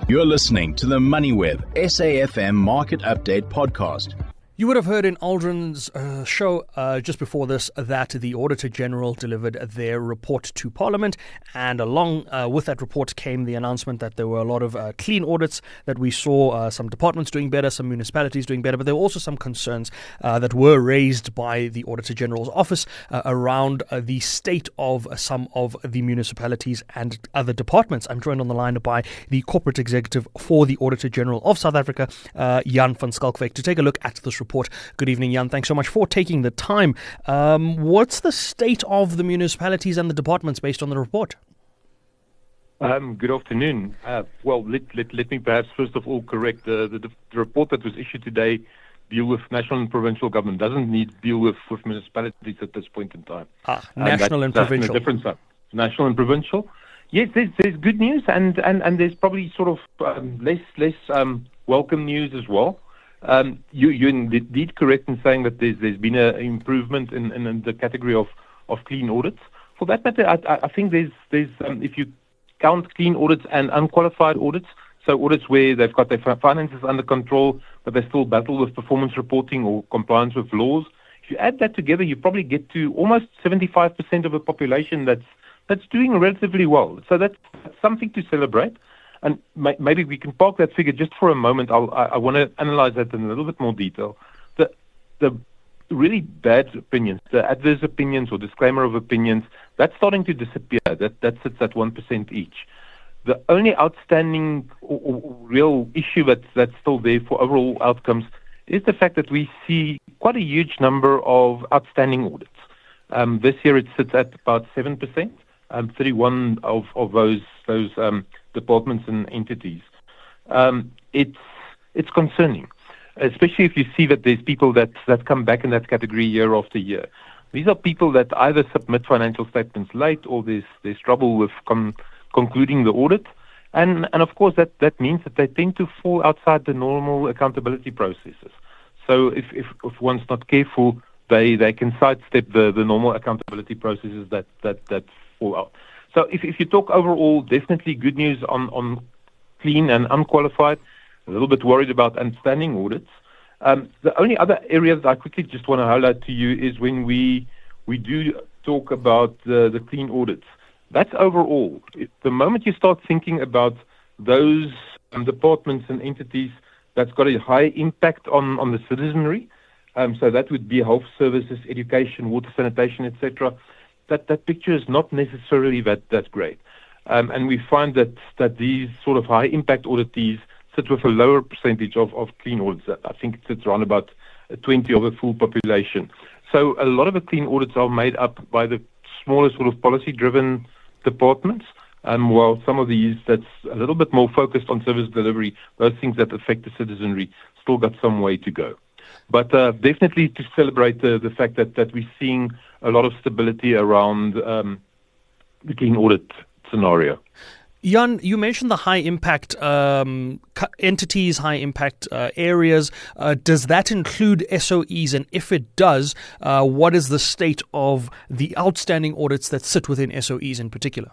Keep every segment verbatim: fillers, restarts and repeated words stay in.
You're listening to the MoneyWeb S A F M Market Update Podcast. You would have heard in Aldrin's uh, show uh, just before this that the Auditor General delivered their report to Parliament, and along uh, with that report came the announcement that there were a lot of uh, clean audits that we saw, uh, some departments doing better, some municipalities doing better, but there were also some concerns uh, that were raised by the Auditor General's office uh, around uh, the state of uh, some of the municipalities and other departments. I'm joined on the line by the Corporate Executive for the Auditor General of South Africa, uh, Jan van Schalkwyk, to take a look at this report. Report. Good evening, Jan. Thanks so much for taking the time. Um, what's the state of the municipalities and the departments based on the report? Um, good afternoon. Uh, well, let, let, let me perhaps first of all correct the, the, the report that was issued today deal with national and provincial government. Doesn't need to deal with, with municipalities at this point in time. Ah, national um, and provincial. Different side. National and provincial. Yes, there's, there's good news and, and, and there's probably sort of um, less less um, welcome news as well. Um, you, you're indeed correct in saying that there's, there's been an improvement in, in, in the category of, of clean audits. For that matter, I, I think there's, there's um, if you count clean audits and unqualified audits, so audits where they've got their finances under control, but they still battle with performance reporting or compliance with laws. If you add that together, you probably get to almost seventy-five percent of the population that's that's doing relatively well. So that's, that's something to celebrate. And maybe we can park that figure just for a moment. I'll, I, I want to analyze that in a little bit more detail. The, the really bad opinions, the adverse opinions or disclaimer of opinions, that's starting to disappear. That, that sits at one percent each. The only outstanding or, or real issue that's, that's still there for overall outcomes is the fact that we see quite a huge number of outstanding audits. Um, this year it sits at about seven percent. Um, thirty-one of, of those those um, departments and entities. Um, it's it's concerning, especially if you see that there's people that, that come back in that category year after year. These are people that either submit financial statements late or there's there's trouble with com- concluding the audit, and and of course that, that means that they tend to fall outside the normal accountability processes. So if if, if one's not careful, they, they can sidestep the, the normal accountability processes that that that fall out. So if, if you talk overall, definitely good news on, on clean and unqualified, a little bit worried about outstanding audits. Um, the only other area that I quickly just want to highlight to you is when we we do talk about the, the clean audits. That's overall. If, the moment you start thinking about those um, departments and entities that's got a high impact on, on the citizenry, um, so that would be health services, education, water, sanitation, et cetera, that that picture is not necessarily that, that great. Um, and we find that, that these sort of high-impact auditees sit with a lower percentage of, of clean audits. I think it sits around about twenty of the full population. So a lot of the clean audits are made up by the smaller sort of policy-driven departments, um, while some of these that's a little bit more focused on service delivery, those things that affect the citizenry, still got some way to go. But uh, definitely to celebrate the, the fact that, that we're seeing a lot of stability around um, the clean audit scenario. Jan, you mentioned the high impact um, entities, high impact uh, areas. Uh, does that include S O Es? And if it does, uh, what is the state of the outstanding audits that sit within S O Es in particular?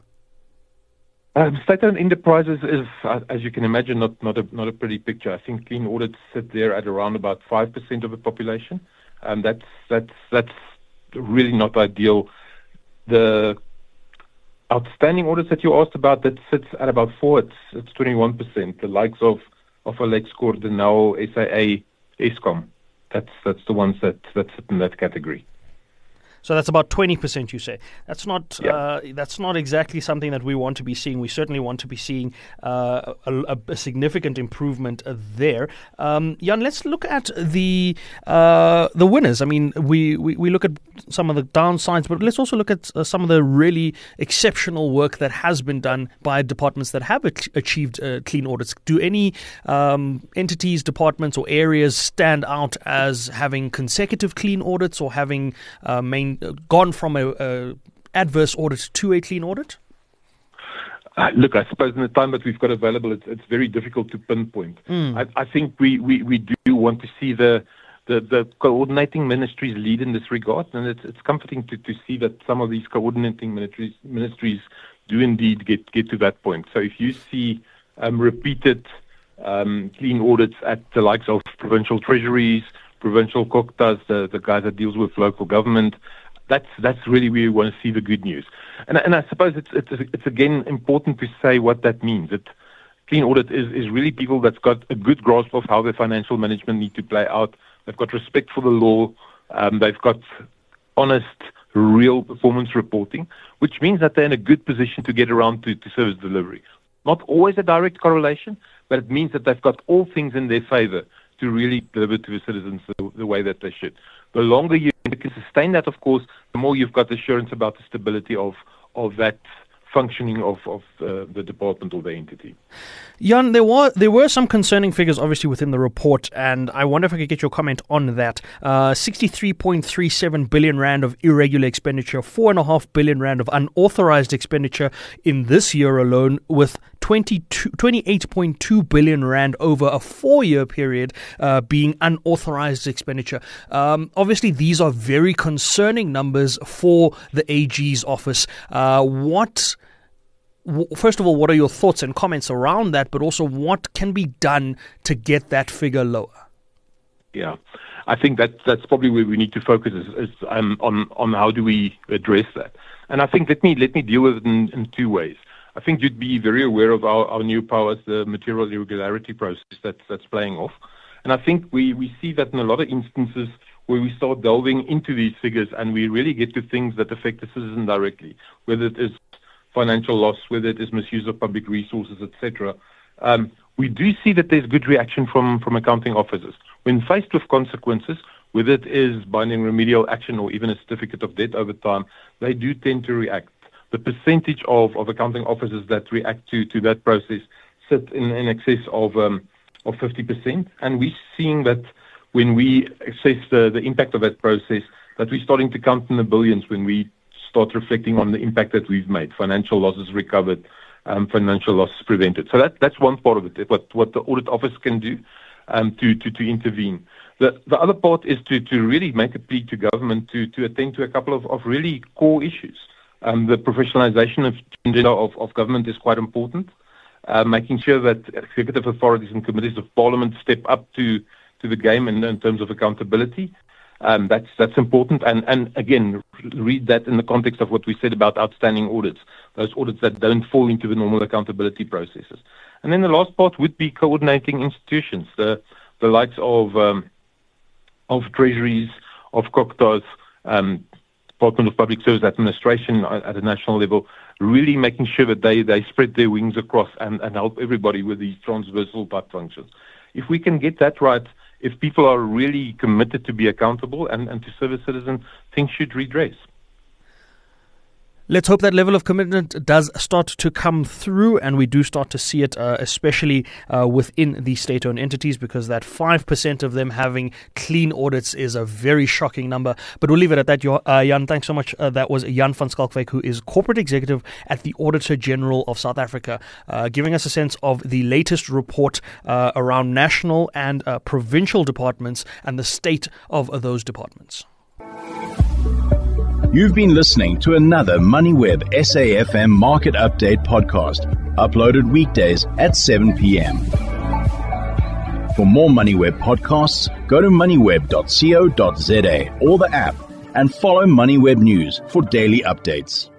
Um, state-owned enterprises is, uh, as you can imagine, not, not a not a pretty picture. I think clean audits sit there at around about five percent of the population, and that's that's that's really not ideal. The outstanding audits that you asked about, that sits at about four. It's it's twenty-one percent. The likes of of Alexkor, Denel, S I A, Eskom. That's that's the ones that that sit in that category. So that's about twenty percent, you say. That's not yeah. uh, that's not exactly something that we want to be seeing. We certainly want to be seeing uh, a, a significant improvement there. Um, Jan, let's look at the uh, the winners. I mean, we, we, we look at some of the downsides, but let's also look at uh, some of the really exceptional work that has been done by departments that have ach- achieved uh, clean audits. Do any um, entities, departments, or areas stand out as having consecutive clean audits or having uh, main gone from a, a adverse audit to a clean audit? Uh, look, I suppose in the time that we've got available, it's, it's very difficult to pinpoint. Mm. I, I think we, we, we do want to see the, the, the coordinating ministries lead in this regard, and it's, it's comforting to, to see that some of these coordinating ministries, ministries do indeed get, get to that point. So if you see um, repeated um, clean audits at the likes of provincial treasuries, provincial Koktas, the, the guys that deals with local government. That's that's really where we want to see the good news. And, and I suppose it's, it's it's again important to say what that means. It, clean audit is, is really people that's got a good grasp of how their financial management need to play out. They've got respect for the law. Um, they've got honest, real performance reporting, which means that they're in a good position to get around to, to service delivery. Not always a direct correlation, but it means that they've got all things in their favor to really deliver to the citizens the, the way that they should. The longer you can sustain that, of course, the more you've got assurance about the stability of, of that functioning of, of uh, the department or the entity. Jan, there were there were some concerning figures obviously within the report, and I wonder if I could get your comment on that. Uh, sixty-three point three seven billion rand of irregular expenditure, four and a half billion rand of unauthorized expenditure in this year alone, with twenty-two, twenty-eight point two billion rand over a four-year period uh, being unauthorized expenditure. Um, obviously, these are very concerning numbers for the A G's office. Uh, what First of all, what are your thoughts and comments around that, but also what can be done to get that figure lower? Yeah, I think that that's probably where we need to focus is, is um, on on how do we address that. And I think let me let me deal with it in, in two ways. I think you'd be very aware of our, our new powers, the material irregularity process that's that's playing off. And I think we, we see that in a lot of instances where we start delving into these figures and we really get to things that affect the citizen directly, whether it is financial loss, whether it is misuse of public resources, et cetera. Um, we do see that there's good reaction from, from accounting officers. When faced with consequences, whether it is binding remedial action or even a certificate of debt over time, they do tend to react. The percentage of, of accounting officers that react to, to that process sit in, in excess of um, of fifty percent. And we're seeing that when we assess the, the impact of that process, that we're starting to count in the billions when we start reflecting on the impact that we've made, financial losses recovered, um, financial losses prevented. So that, that's one part of it, what, what the audit office can do um, to, to, to intervene. The, the other part is to, to really make a plea to government to, to attend to a couple of, of really core issues. Um, the professionalization of, of, of government is quite important, uh, making sure that executive authorities and committees of parliament step up to, to the game in, in terms of accountability. Um, that's that's important, and, and again, read that in the context of what we said about outstanding audits, those audits that don't fall into the normal accountability processes. And then the last part would be coordinating institutions, the the likes of um, of treasuries, of Koktas, um, Department of Public Service Administration at a national level, really making sure that they, they spread their wings across and, and help everybody with these transversal type functions. If we can get that right, if people are really committed to be accountable and, and to serve a citizen, things should redress. Let's hope that level of commitment does start to come through, and we do start to see it, uh, especially uh, within the state-owned entities, because that five percent of them having clean audits is a very shocking number. But we'll leave it at that. Uh, Jan, thanks so much. Uh, that was Jan van Schalkwyk, who is Corporate Executive at the Auditor General of South Africa, uh, giving us a sense of the latest report uh, around national and uh, provincial departments and the state of those departments. You've been listening to another MoneyWeb S A F M Market Update podcast, uploaded weekdays at seven p.m. For more MoneyWeb podcasts, go to moneyweb dot co dot za or the app and follow MoneyWeb News for daily updates.